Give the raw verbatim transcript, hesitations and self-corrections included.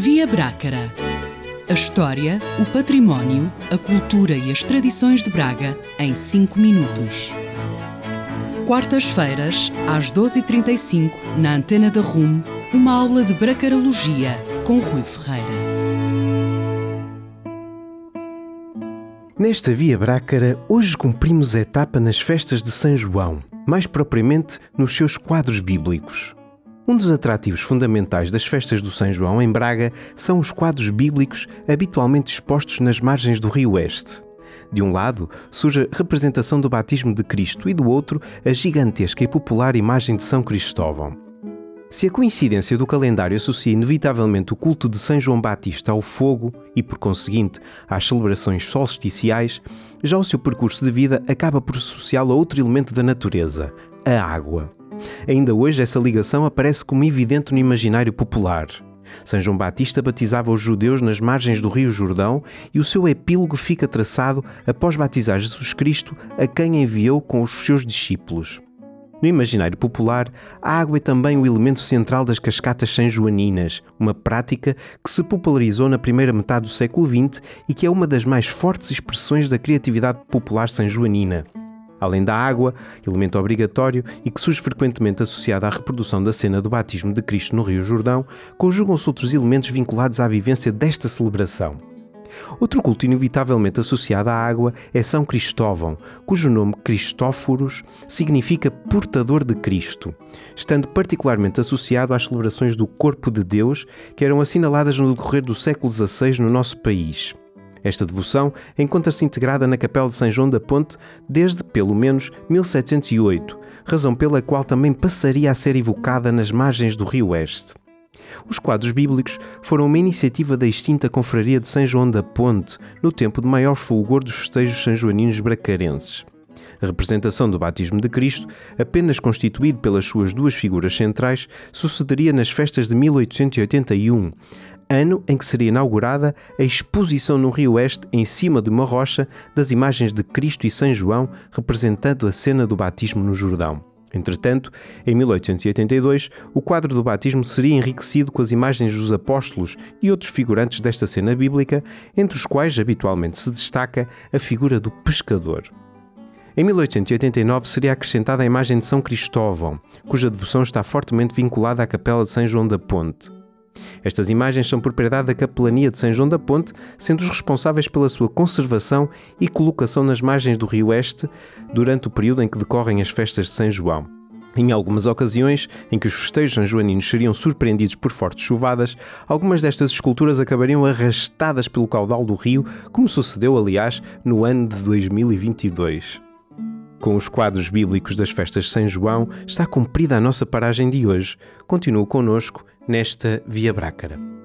Via Brácara. A história, o património, a cultura e as tradições de Braga em cinco minutos. Quartas-feiras, às doze e trinta e cinco, na Antena da R U M, uma aula de bracarologia com Rui Ferreira. Nesta Via Brácara, hoje cumprimos a etapa nas festas de São João, mais propriamente nos seus quadros bíblicos. Um dos atrativos fundamentais das festas do São João em Braga são os quadros bíblicos habitualmente expostos nas margens do Rio Oeste. De um lado, surge a representação do batismo de Cristo e do outro, a gigantesca e popular imagem de São Cristóvão. Se a coincidência do calendário associa inevitavelmente o culto de São João Batista ao fogo e, por conseguinte, às celebrações solsticiais, já o seu percurso de vida acaba por associá-lo a outro elemento da natureza, a água. Ainda hoje essa ligação aparece como evidente no imaginário popular. São João Batista batizava os judeus nas margens do Rio Jordão e o seu epílogo fica traçado após batizar Jesus Cristo, a quem enviou com os seus discípulos. No imaginário popular, a água é também o elemento central das cascatas sanjoaninas, uma prática que se popularizou na primeira metade do século vinte e que é uma das mais fortes expressões da criatividade popular sanjoanina. Além da água, elemento obrigatório e que surge frequentemente associado à reprodução da cena do batismo de Cristo no Rio Jordão, conjugam-se outros elementos vinculados à vivência desta celebração. Outro culto inevitavelmente associado à água é São Cristóvão, cujo nome Cristóforos significa portador de Cristo, estando particularmente associado às celebrações do Corpo de Deus, que eram assinaladas no decorrer do século dezasseis no nosso país. Esta devoção encontra-se integrada na Capela de São João da Ponte desde, pelo menos, mil setecentos e oito, razão pela qual também passaria a ser evocada nas margens do Rio Oeste. Os quadros bíblicos foram uma iniciativa da extinta Confraria de São João da Ponte, no tempo de maior fulgor dos festejos sanjoaninos bracarenses. A representação do batismo de Cristo, apenas constituído pelas suas duas figuras centrais, sucederia nas festas de mil oitocentos e oitenta e um, ano em que seria inaugurada a exposição no Rio Oeste, em cima de uma rocha, das imagens de Cristo e São João, representando a cena do batismo no Jordão. Entretanto, em mil oitocentos e oitenta e dois, o quadro do batismo seria enriquecido com as imagens dos apóstolos e outros figurantes desta cena bíblica, entre os quais habitualmente se destaca a figura do pescador. Em mil oitocentos e oitenta e nove seria acrescentada a imagem de São Cristóvão, cuja devoção está fortemente vinculada à Capela de São João da Ponte. Estas imagens são propriedade da Capelania de São João da Ponte, sendo os responsáveis pela sua conservação e colocação nas margens do Rio Oeste durante o período em que decorrem as festas de São João. Em algumas ocasiões, em que os festejos sanjoaninos seriam surpreendidos por fortes chuvadas, algumas destas esculturas acabariam arrastadas pelo caudal do rio, como sucedeu, aliás, no ano de dois mil e vinte e dois. Com os quadros bíblicos das festas de São João, está cumprida a nossa paragem de hoje. Continue connosco nesta Via Brácara.